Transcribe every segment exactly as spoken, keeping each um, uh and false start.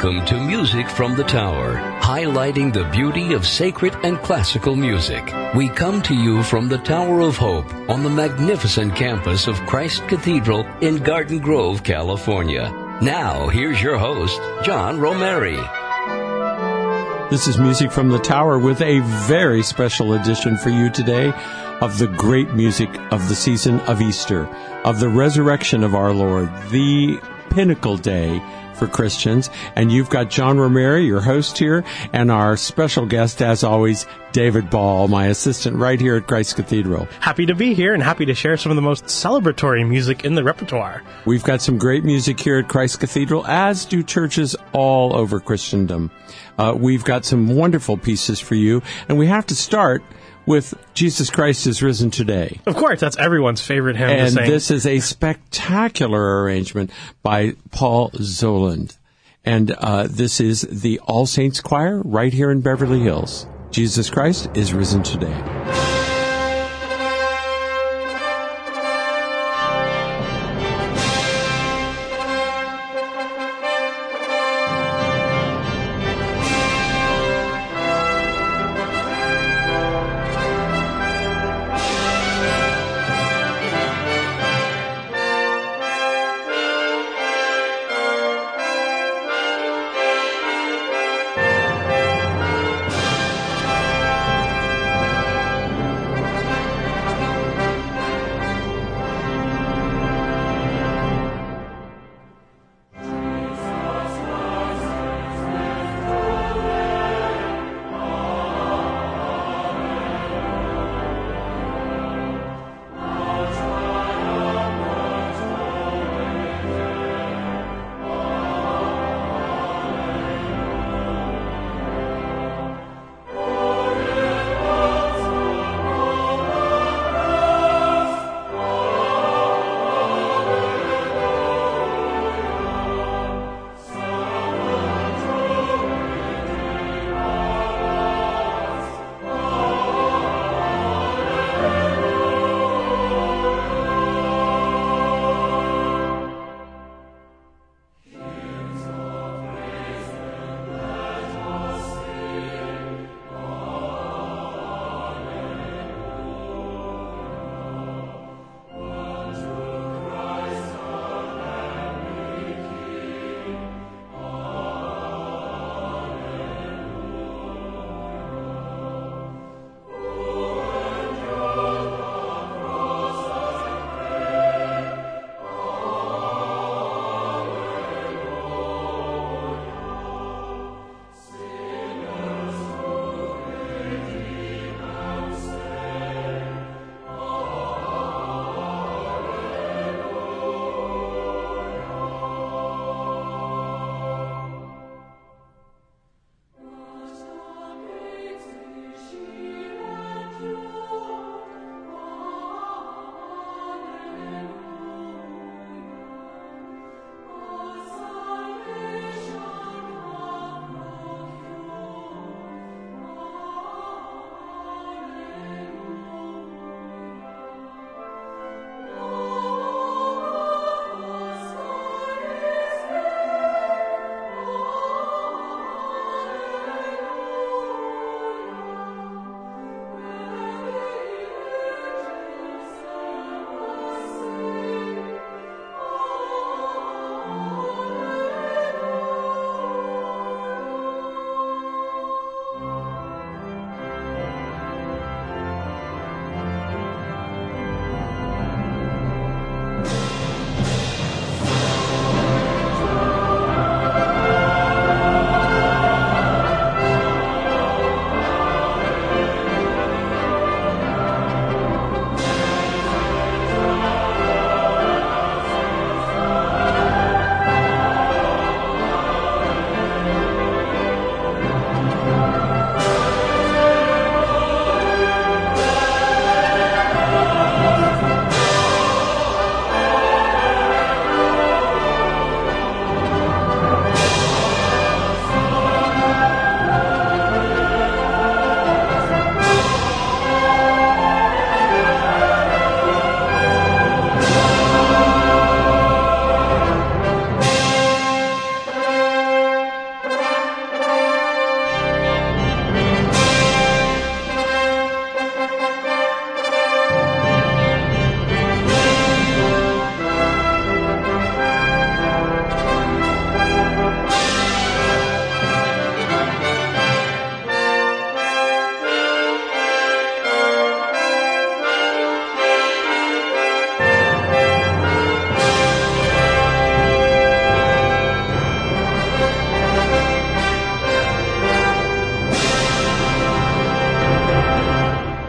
Welcome to Music from the Tower, highlighting the beauty of sacred and classical music. We come to you from the Tower of Hope on the magnificent campus of Christ Cathedral in Garden Grove, California. Now, here's your host, John Romeri. This is Music from the Tower with a very special edition for you today of the great music of the season of Easter, of the resurrection of our Lord, the pinnacle day for Christians. And you've got John Romeri, your host here, and our special guest, as always, David Ball, my assistant right here at Christ Cathedral. Happy to be here and happy to share some of the most celebratory music in the repertoire. We've got some great music here at Christ Cathedral, as do churches all over Christendom. Uh, we've got some wonderful pieces for you, and we have to start with Jesus Christ is Risen Today. Of course, that's everyone's favorite hymn. And this is a spectacular arrangement by Paul Zoland. And uh, this is the All Saints Choir right here in Beverly Hills. Jesus Christ is Risen Today.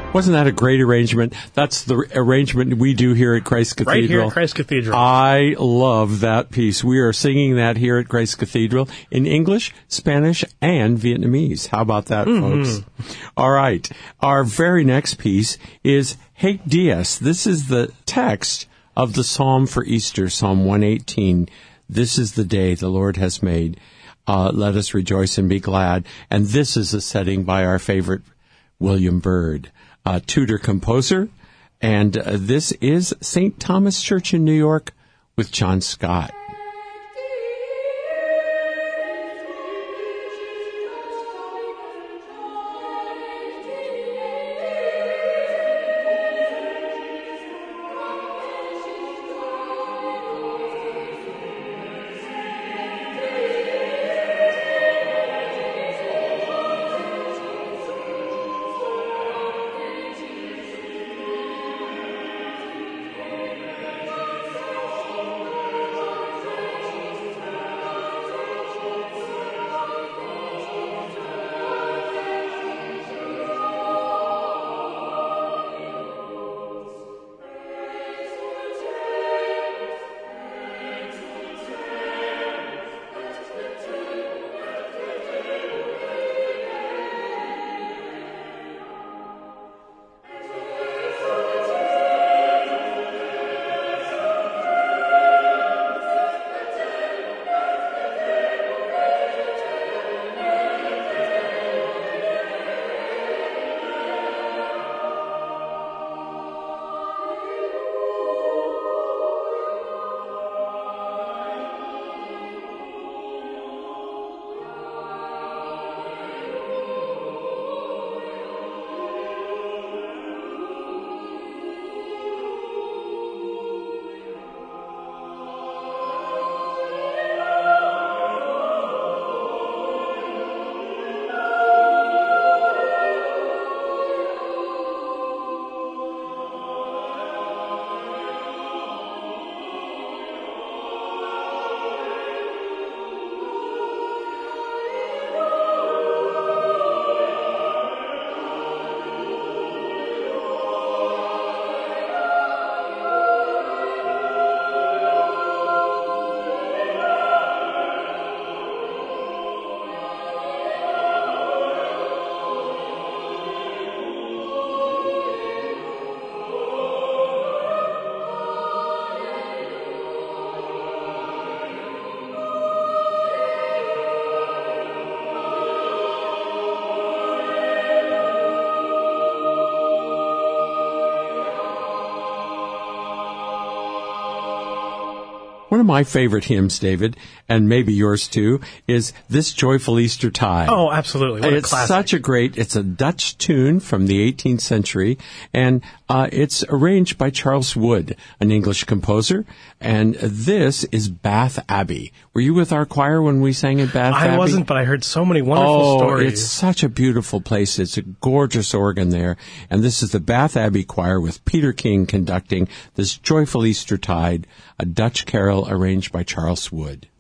Wasn't that a great arrangement? That's the arrangement we do here at Christ Cathedral. Right here at Christ Cathedral. I love that piece. We are singing that here at Christ Cathedral in English, Spanish, and Vietnamese. How about that, mm-hmm. folks? All right. Our very next piece is Haec Dies. This is the text of the Psalm for Easter, Psalm one eighteen. This is the day the Lord has made. Uh, let us rejoice and be glad. And this is a setting by our favorite William Byrd, a Tudor composer. And uh, this is Saint Thomas Church in New York with John Scott. One of my favorite hymns, David, and maybe yours too, is This Joyful Easter Tide. Oh, absolutely. What a it's classic. such a great, it's a Dutch tune from the eighteenth century, and uh, it's arranged by Charles Wood, an English composer, and this is Bath Abbey. Were you with our choir when we sang at Bath I Abbey? I wasn't, but I heard so many wonderful oh, stories. It's such a beautiful place. It's a gorgeous organ there, and this is the Bath Abbey Choir with Peter King conducting This Joyful Easter Tide, a Dutch carol arranged by Charles Wood.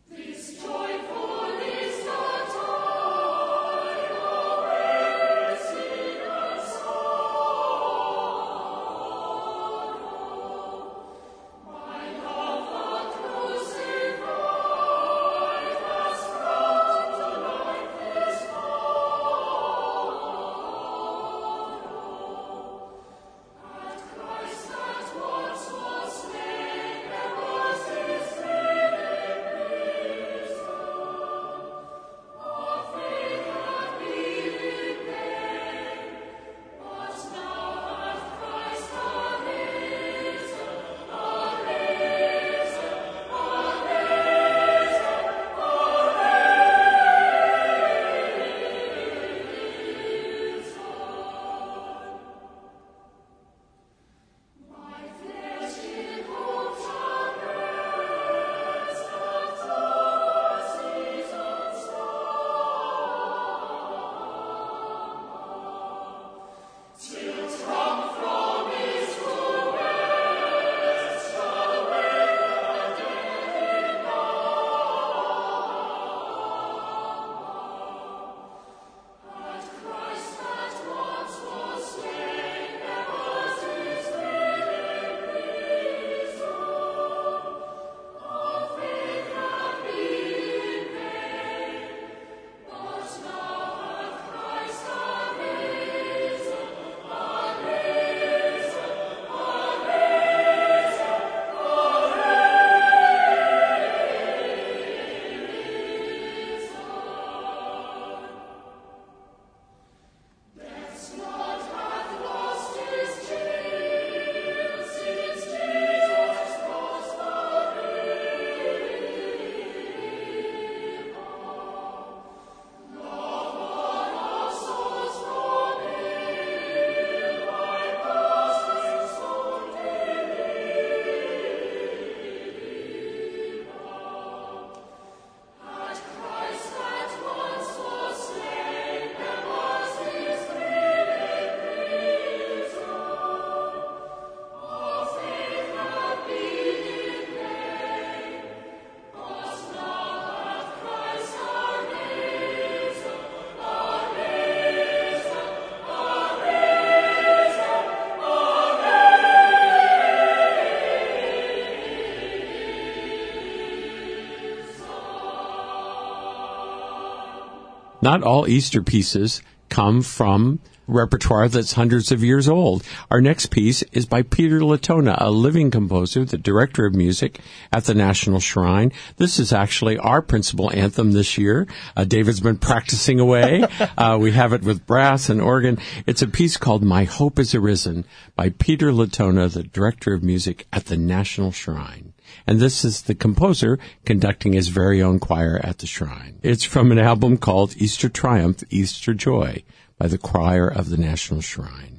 not all Easter pieces come from repertoire that's hundreds of years old. Our next piece is by Peter Latona, a living composer, the director of music at the National Shrine. This is actually our principal anthem this year. Uh, David's been practicing away. uh, we have it with brass and organ. It's a piece called My Hope Is Arisen by Peter Latona, the director of music at the National Shrine. And this is the composer conducting his very own choir at the shrine. It's from an album called Easter Triumph, Easter Joy, by the choir of the National Shrine.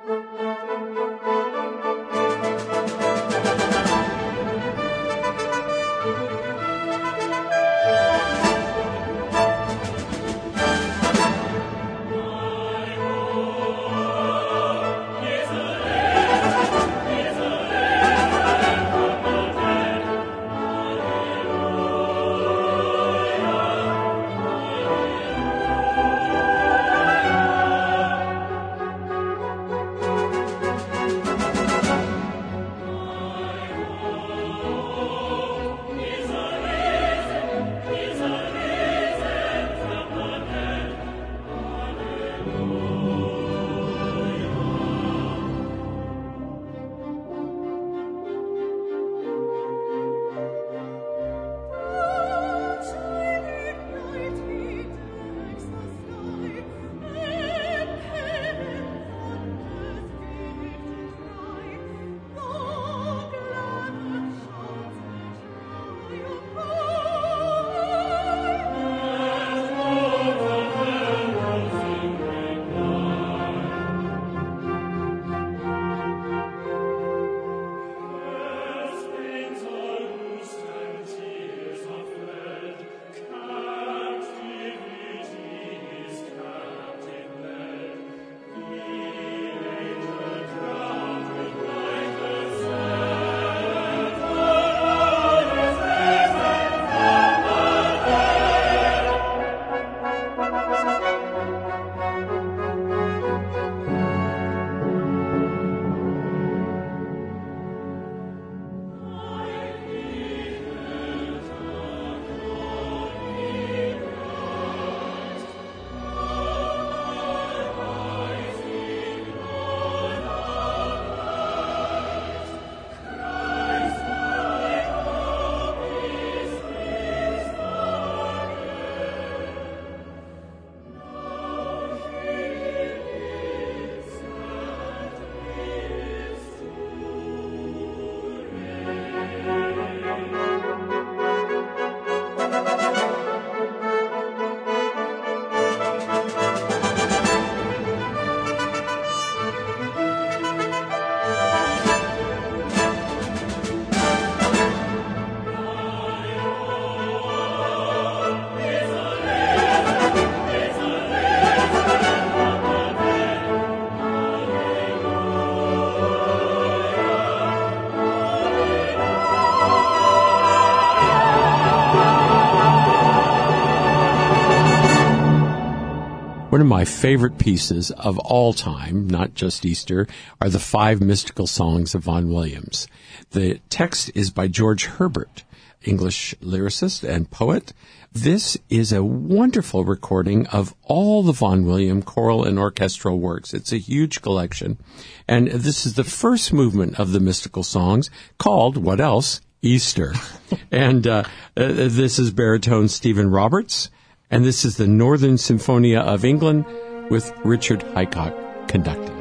One of my favorite pieces of all time, not just Easter, are the five mystical songs of Vaughan Williams. The text is by George Herbert, English lyricist and poet. This is a wonderful recording of all the Vaughan Williams choral and orchestral works. It's a huge collection. And this is the first movement of the mystical songs called, what else? Easter. and uh, uh, this is baritone Stephen Roberts. And this is the Northern Symphonia of England with Richard Highcock conducting.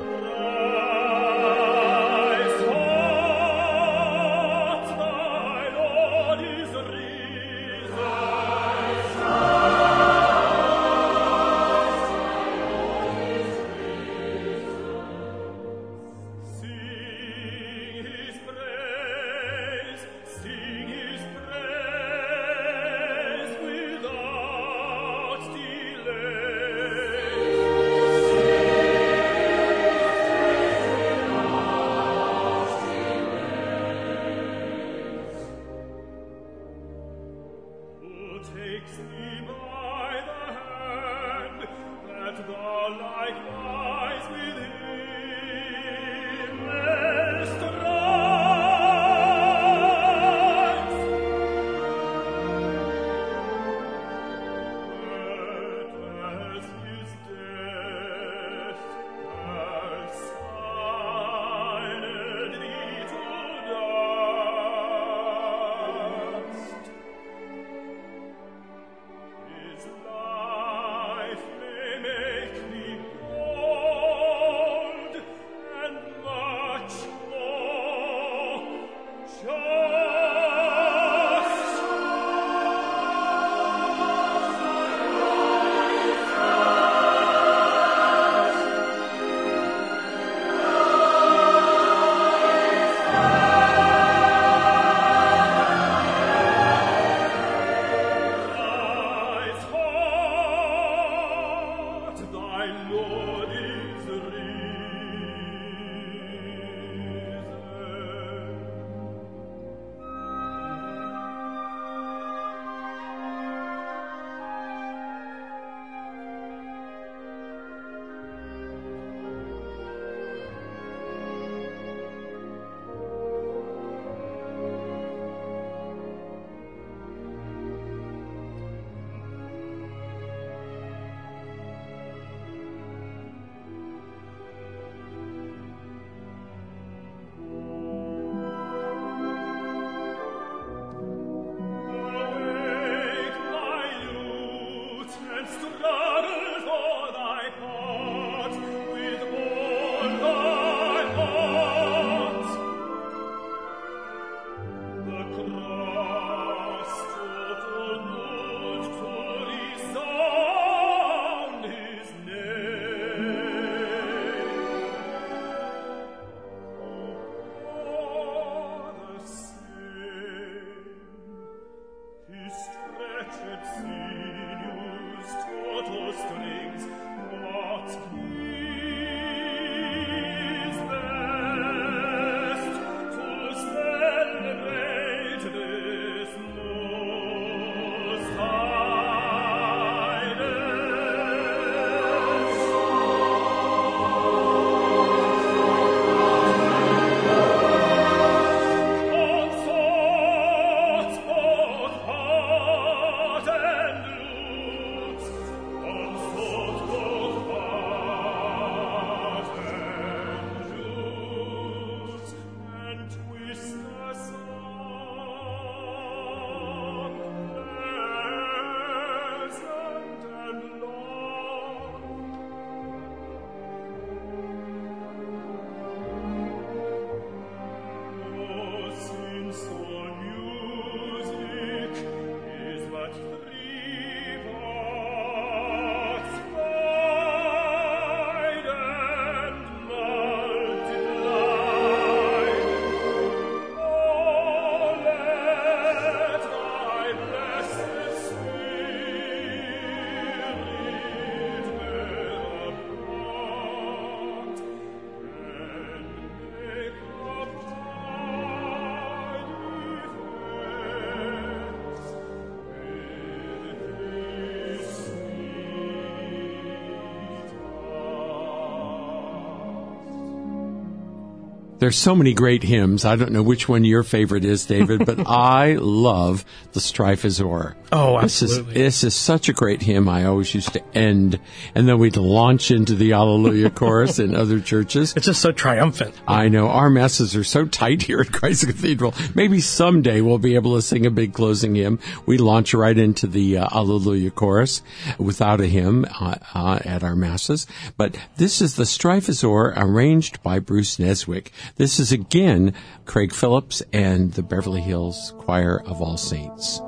There's so many great hymns. I don't know which one your favorite is, David, but I love the Strife is O'er. Oh, absolutely. This is, this is such a great hymn. I always used to end, and then we'd launch into the Alleluia chorus in other churches. It's just so triumphant. I know. Our masses are so tight here at Christ Cathedral. Maybe someday we'll be able to sing a big closing hymn. We launch right into the uh, Alleluia chorus without a hymn uh, uh, at our masses. But this is the Strife is O'er, arranged by Bruce Neswick. This is again Craig Phillips and the Beverly Hills Choir of All Saints.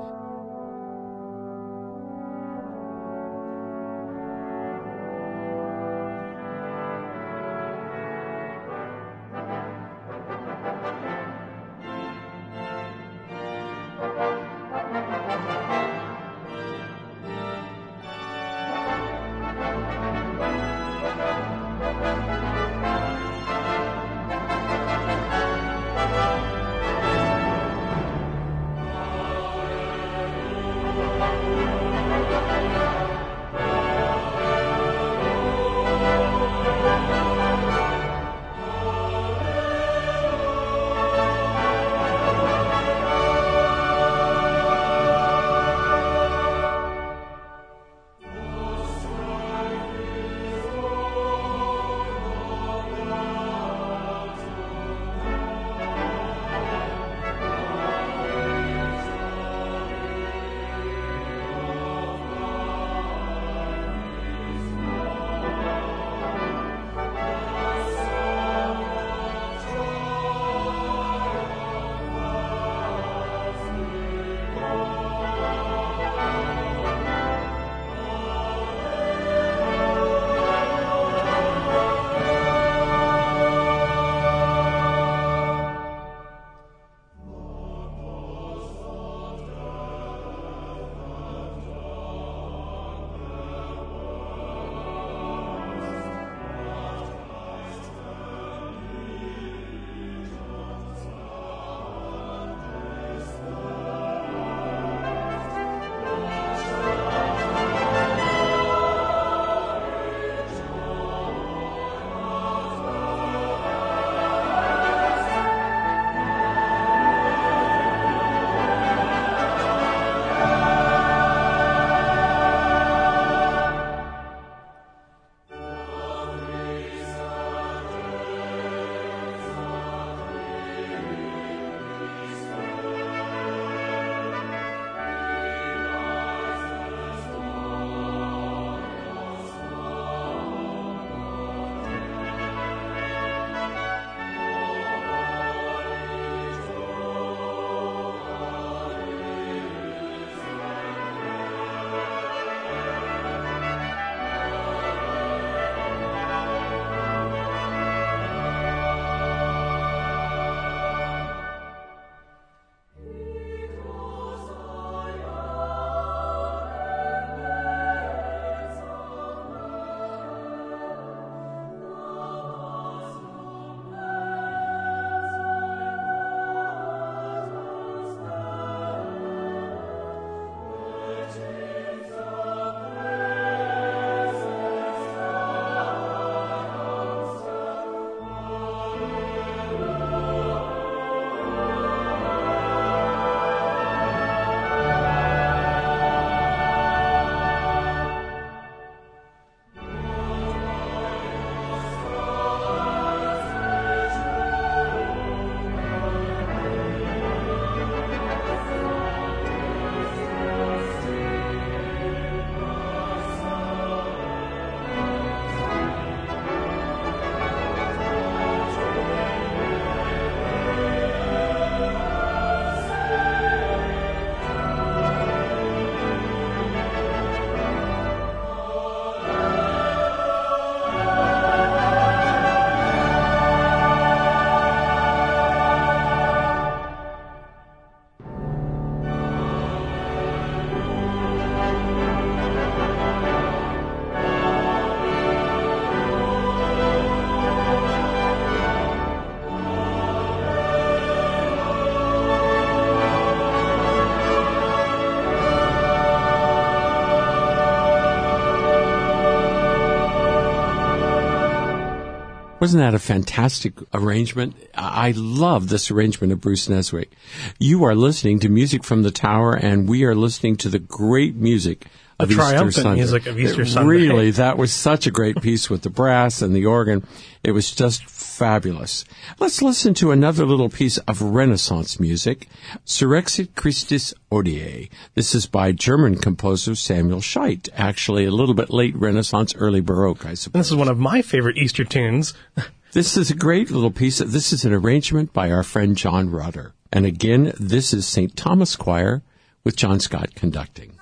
Wasn't that a fantastic arrangement? I love this arrangement of Bruce Neswick. You are listening to Music from the Tower, and we are listening to the great music of the Easter triumphant Sunday. music of Easter it Sunday. Really, that was such a great piece with the brass and the organ. It was just fabulous. Let's listen to another little piece of Renaissance music, Surrexit Christus Hodie. This is by German composer Samuel Scheidt, actually a little bit late Renaissance, early Baroque, I suppose. This is one of my favorite Easter tunes. This is a great little piece. This is an arrangement by our friend John Rudder. And again, this is Saint Thomas Choir with John Scott conducting.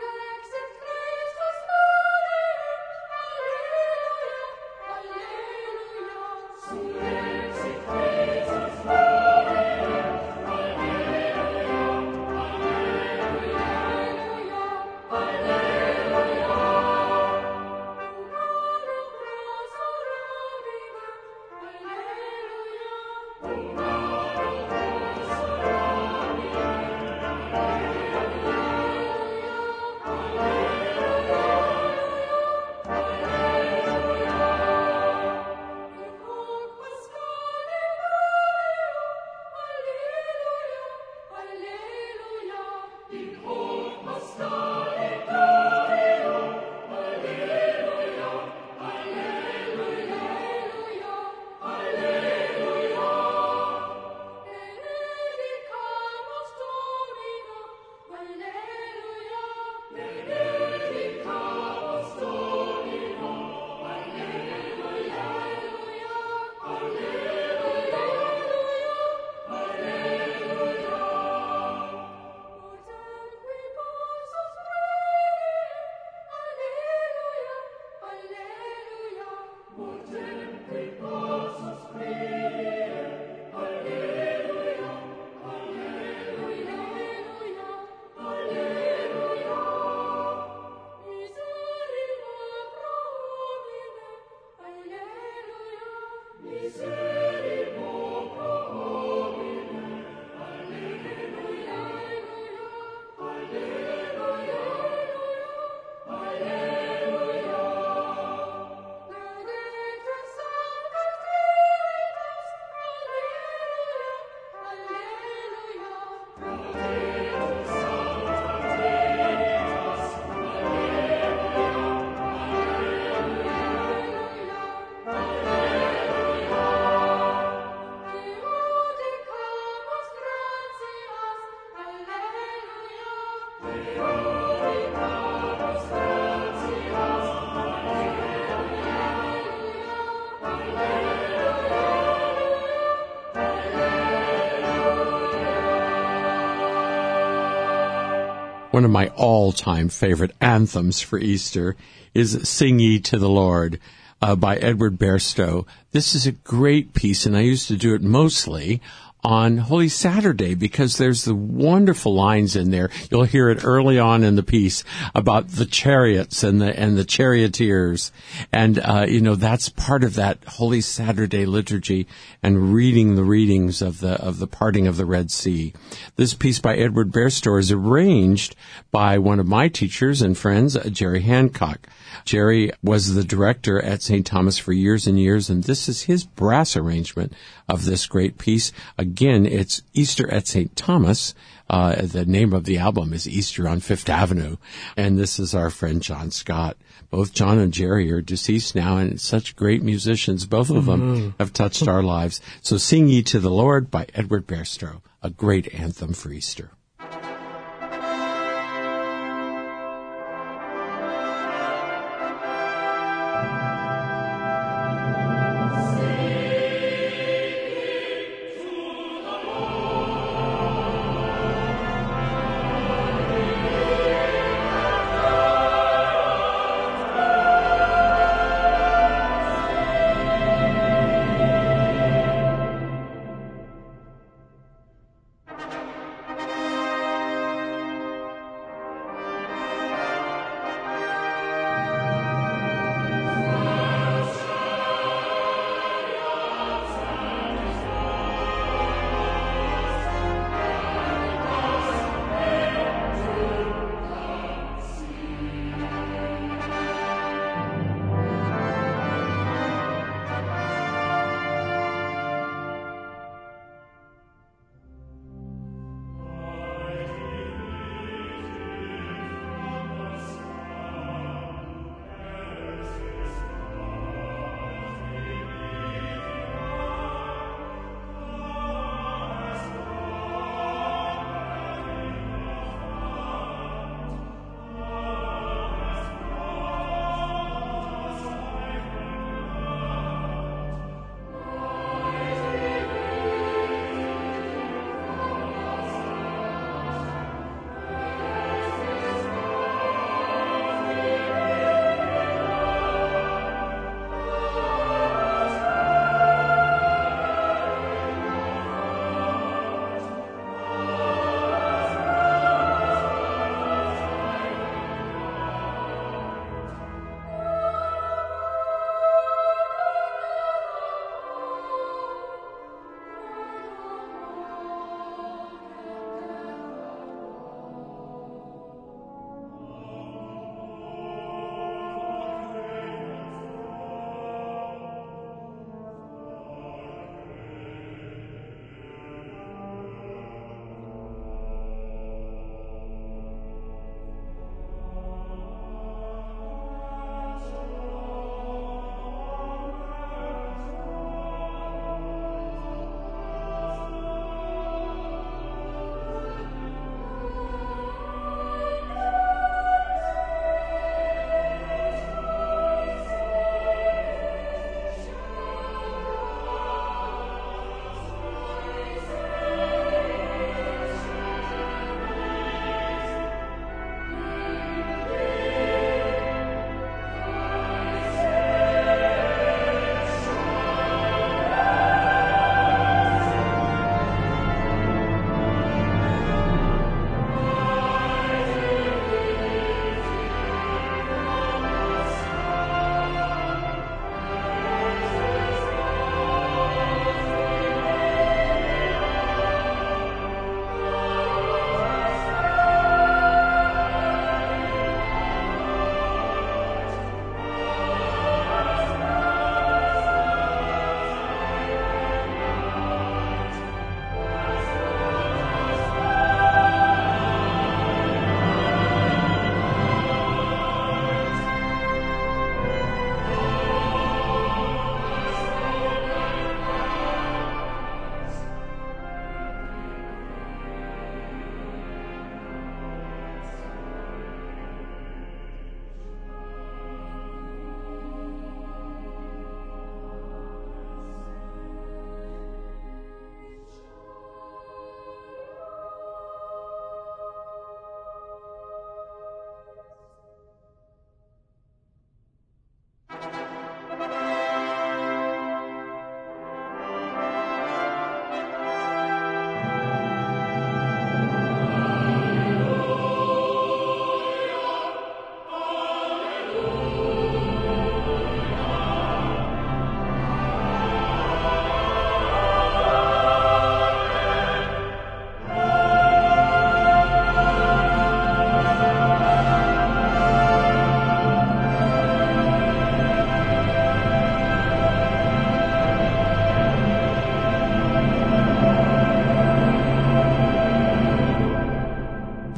One of my all-time favorite anthems for Easter is Sing Ye to the Lord uh, by Edward Bairstow. This is a great piece, and I used to do it mostly on Holy Saturday because there's the wonderful lines in there. You'll hear it early on in the piece about the chariots and the and the charioteers. And, uh, you know, that's part of that Holy Saturday liturgy and reading the readings of the of the parting of the Red Sea. This piece by Edward Bairstow is arranged by one of my teachers and friends, Jerry Hancock. Jerry was the director at Saint Thomas for years and years, and this is his brass arrangement of this great piece. Again, it's Easter at Saint Thomas. Uh, the name of the album is Easter on Fifth Avenue, and this is our friend John Scott. Both John and Jerry are deceased now, and such great musicians. Both of them mm-hmm. have touched our lives. So Sing Ye to the Lord by Edward Bairstow, a great anthem for Easter.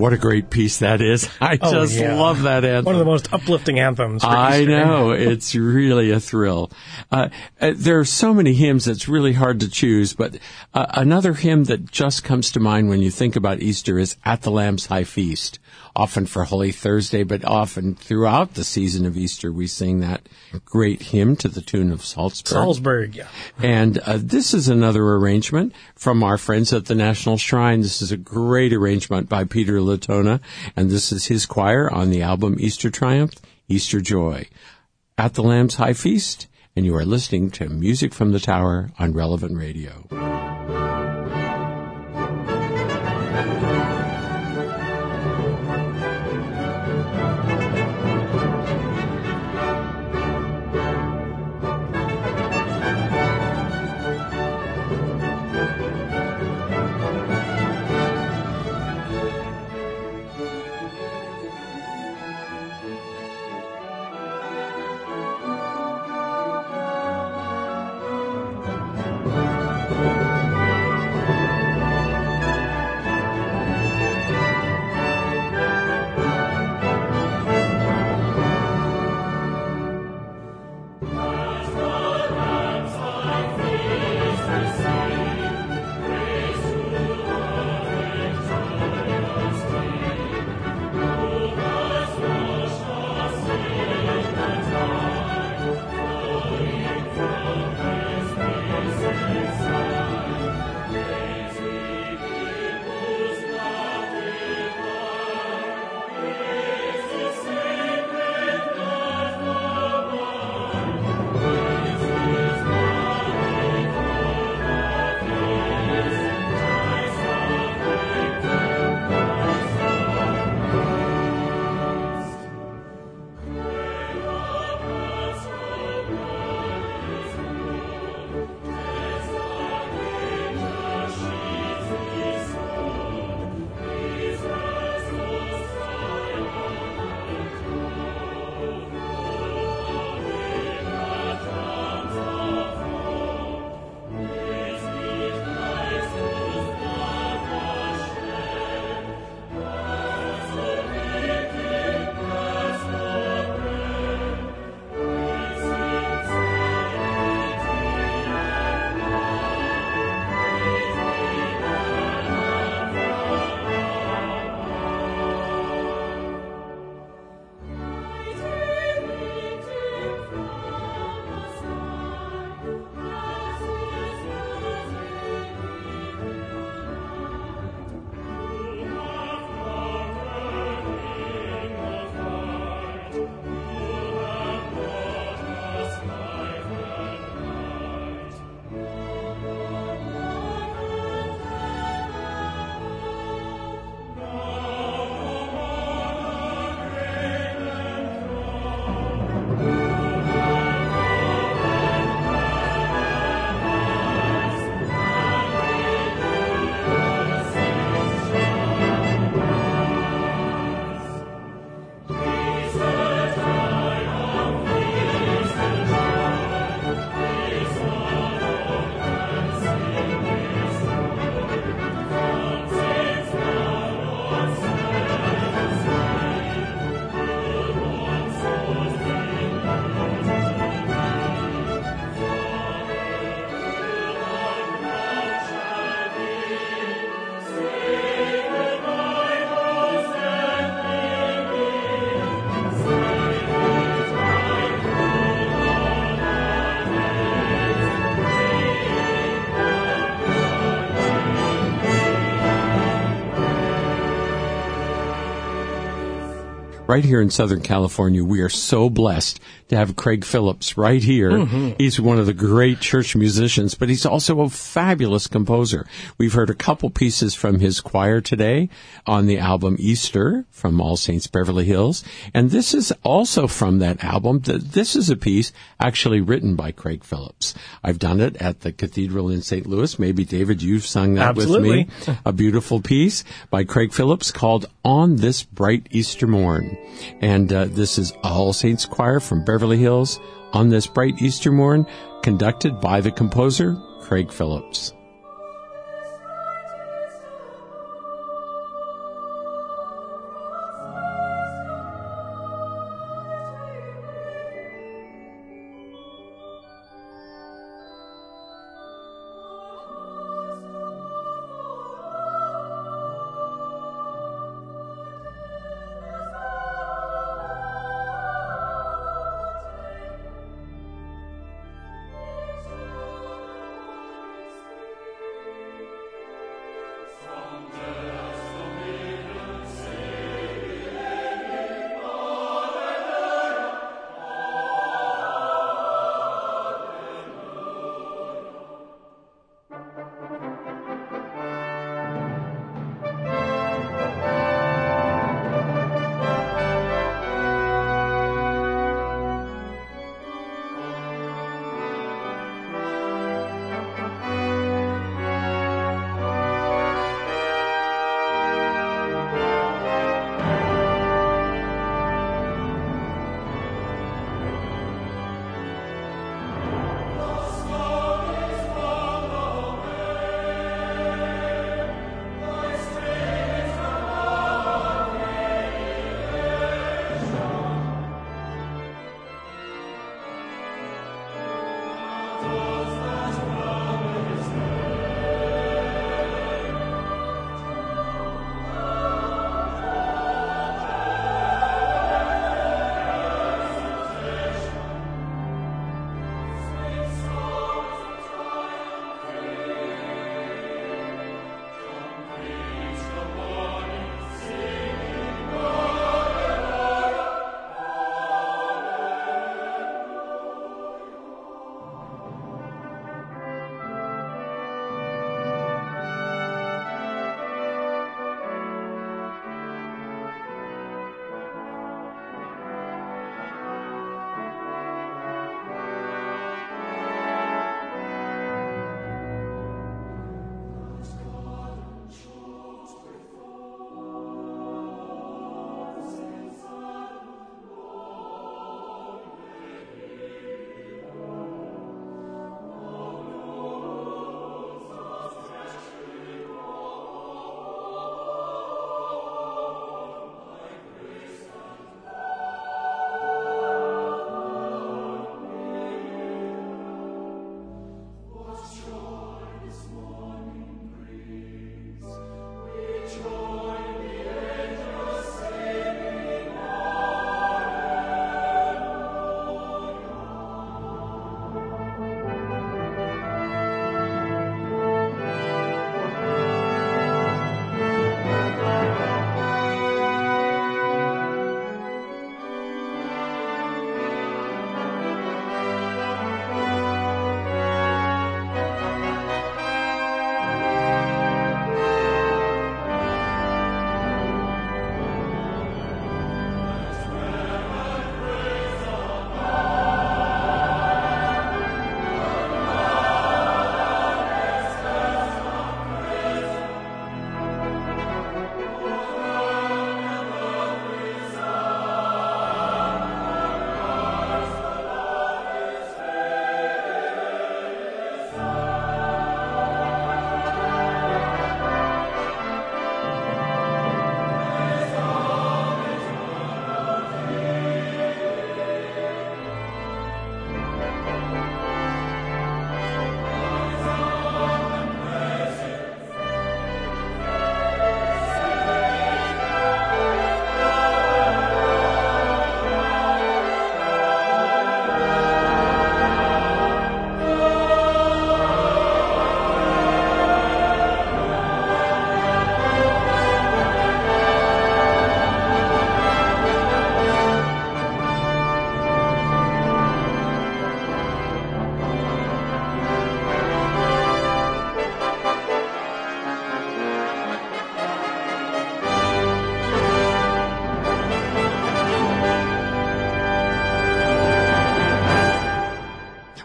what a great piece that is. I Oh, just yeah. love that anthem. One of the most uplifting anthems for I Easter. know. It's really a thrill. Uh, uh, there are so many hymns it's really hard to choose, but uh, another hymn that just comes to mind when you think about Easter is At the Lamb's High Feast. Often for Holy Thursday, but often throughout the season of Easter, we sing that great hymn to the tune of Salzburg. Salzburg, yeah. And uh, this is another arrangement from our friends at the National Shrine. This is a great arrangement by Peter Latona, and this is his choir on the album Easter Triumph, Easter Joy. At the Lamb's High Feast, and you are listening to Music from the Tower on Relevant Radio. right here in Southern California, we are so blessed to have Craig Phillips right here. Mm-hmm. He's one of the great church musicians, but he's also a fabulous composer. We've heard a couple pieces from his choir today on the album Easter from All Saints Beverly Hills. And this is also from that album. This is a piece actually written by Craig Phillips. I've done it at the Cathedral in Saint Louis. Maybe, David, you've sung that Absolutely. with me. A beautiful piece by Craig Phillips called On This Bright Easter Morn. And uh, this is All Saints Choir from Beverly Hills on this bright Easter morn, conducted by the composer, Craig Phillips.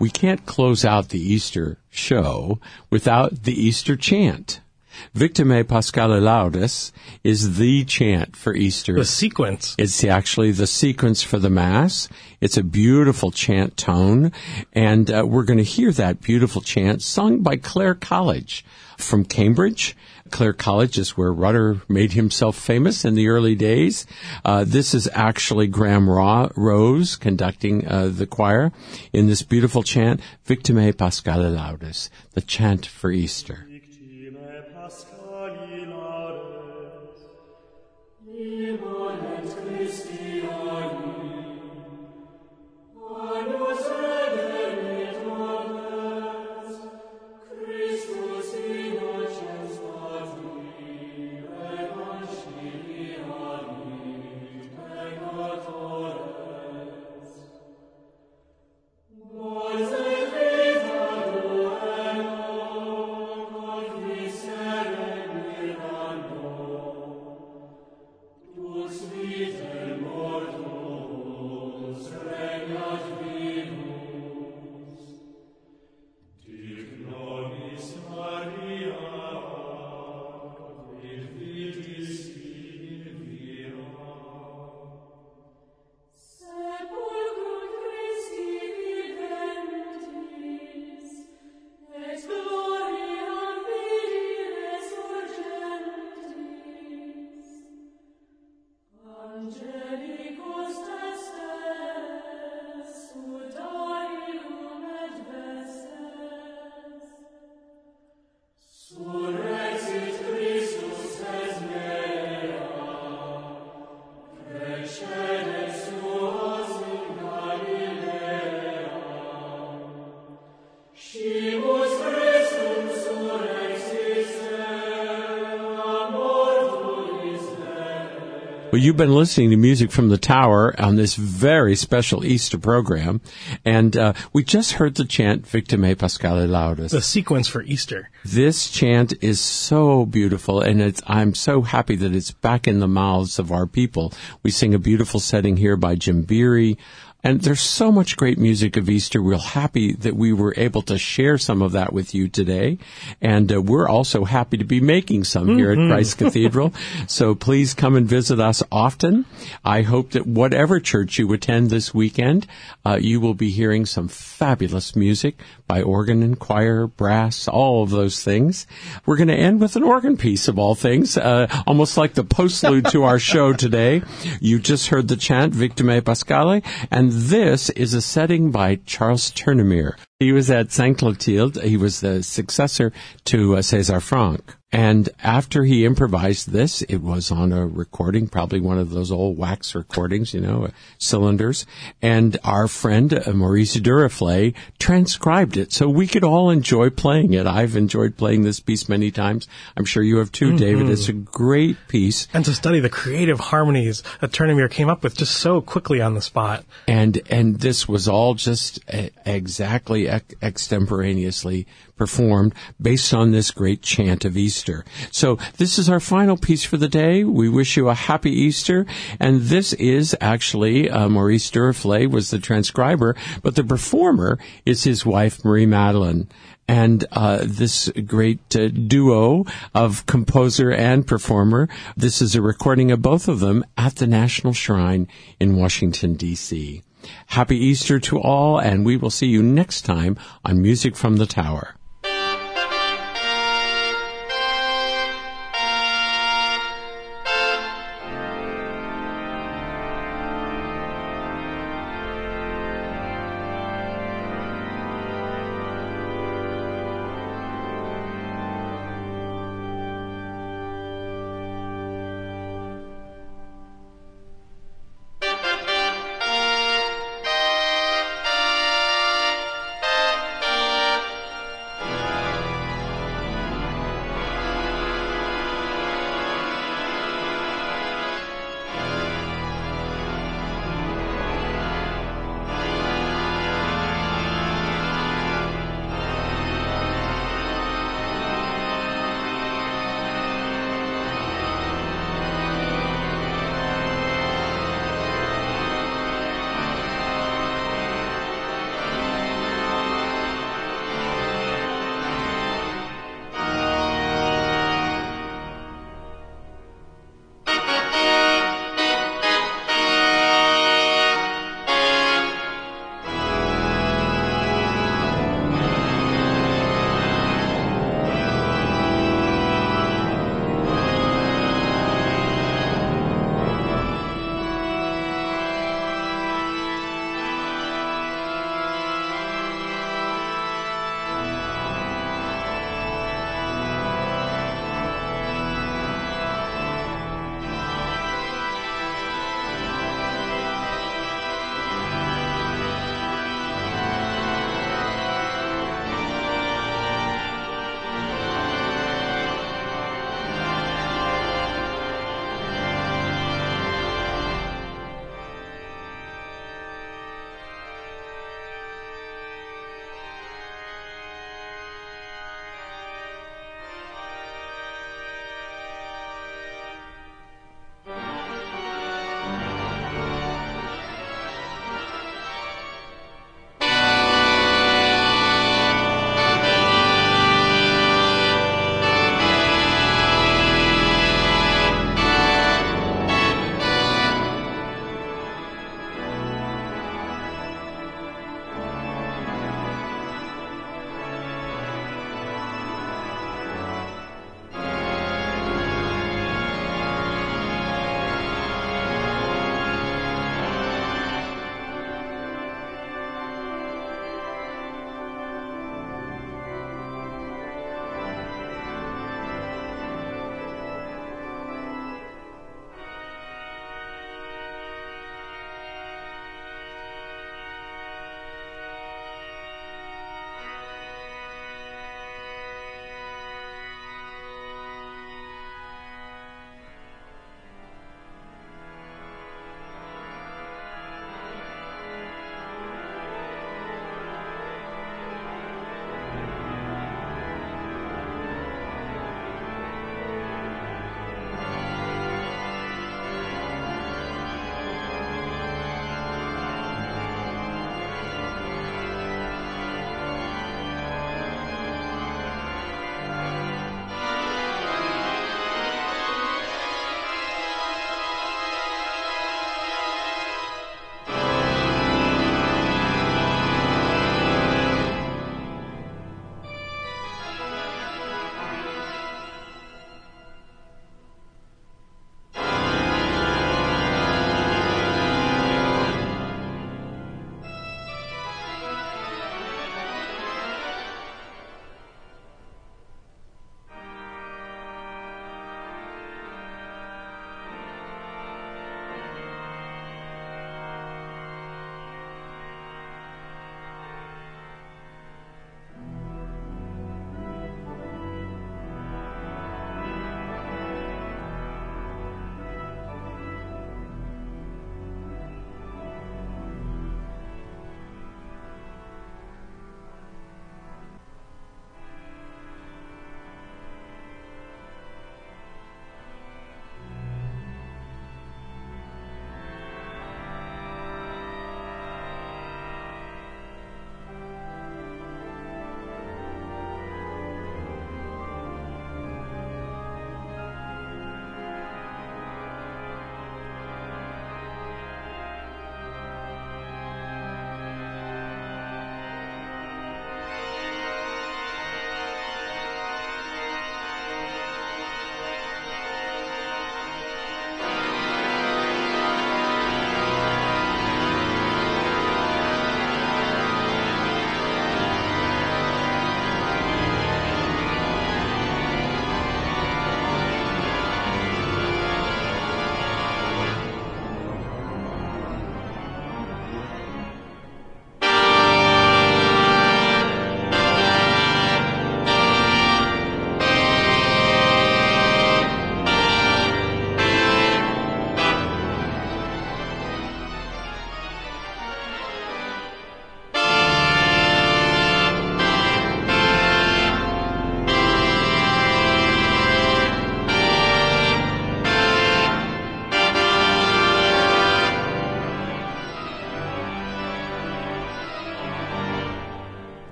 we can't close out the Easter show without the Easter chant. Victime Pascale Laudes is the chant for Easter. The sequence. It's actually the sequence for the Mass. It's a beautiful chant tone, and uh, we're going to hear that beautiful chant sung by Clare College from Cambridge. Clare College is where Rudder made himself famous in the early days. Uh, this is actually Graham Ra- Rose conducting uh, the choir in this beautiful chant, Victime Pascale Laudes, the chant for Easter. Well, you've been listening to Music from the Tower on this very special Easter program, and uh, we just heard the chant Victime Pascale Laudes. The sequence for Easter. This chant is so beautiful, and it's, I'm so happy that it's back in the mouths of our people. We sing a beautiful setting here by Jim Beery. And there's so much great music of Easter. We're happy that we were able to share some of that with you today. And uh, we're also happy to be making some mm-hmm. here at Christ Cathedral. So please come and visit us often. I hope that whatever church you attend this weekend, uh, you will be hearing some fabulous music by organ and choir, brass, all of those things. We're going to end with an organ piece of all things, uh, almost like the postlude to our show today. You just heard the chant Victime Pascale, and this is a setting by Charles Tournemire. He was at Saint Clotilde. He was the successor to uh, César Franck. And after he improvised this, it was on a recording, probably one of those old wax recordings, you know, uh, cylinders. And our friend uh, Maurice Duraflay transcribed it so we could all enjoy playing it. I've enjoyed playing this piece many times. I'm sure you have too, mm-hmm. David. It's a great piece. And to study the creative harmonies that Tournemire came up with just so quickly on the spot. And and this was all just uh, exactly ex- extemporaneously performed based on this great chant of Easter. So this is our final piece for the day. We wish you a happy Easter. And this is actually, uh, Maurice Duraflay was the transcriber, but the performer is his wife, Marie Madeleine. And uh, this great uh, duo of composer and performer, this is a recording of both of them at the National Shrine in Washington, D C Happy Easter to all, and we will see you next time on Music from the Tower.